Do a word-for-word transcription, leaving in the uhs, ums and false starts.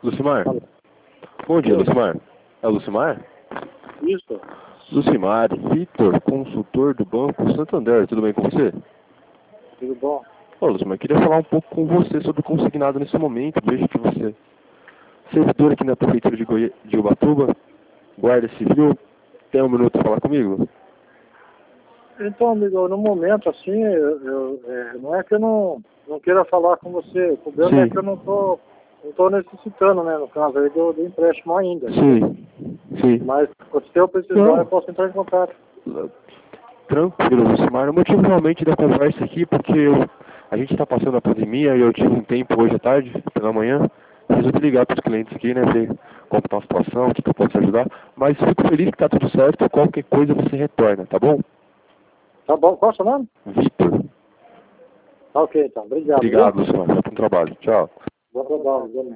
Lucimar? Alô. Bom dia, Lucimar. É o Lucimar? Isso. Lucimar, Vitor, consultor do Banco Santander, tudo bem com você? Tudo bom? Ô, Lucimar, queria falar um pouco com você sobre o consignado nesse momento. Vejo que você é servidor aqui na Prefeitura de, Goi... de Ubatuba, Guarda Civil. Tem um minuto para falar comigo? Então, amigo, no momento, assim, eu, eu, é, não é que eu não, não queira falar com você. O problema Sim. é que eu não tô, não tô necessitando, né, no caso aí do, do empréstimo ainda. Sim, sim. Mas, se eu precisar, Não. eu posso entrar em contato. Tranquilo, Lucimar. O motivo realmente da conversa aqui, porque eu, a gente está passando a pandemia e eu tive um tempo hoje à tarde, pela manhã, resolvi ligar para os clientes aqui, né, ver como está a situação, o que, que eu posso ajudar. Mas fico feliz que está tudo certo, qualquer coisa você retorna, tá bom? Tá bom? Qual é o seu nome? Vitor. Tá ok, então. Obrigado. Obrigado, Viu? Lucimar. Bom trabalho. Tchau. Bom trabalho, igualmente.